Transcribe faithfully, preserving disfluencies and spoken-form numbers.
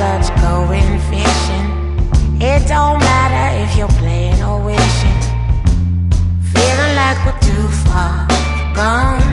such going fishing. It don't matter if you're playing or wishing. Feeling like we're too far gone.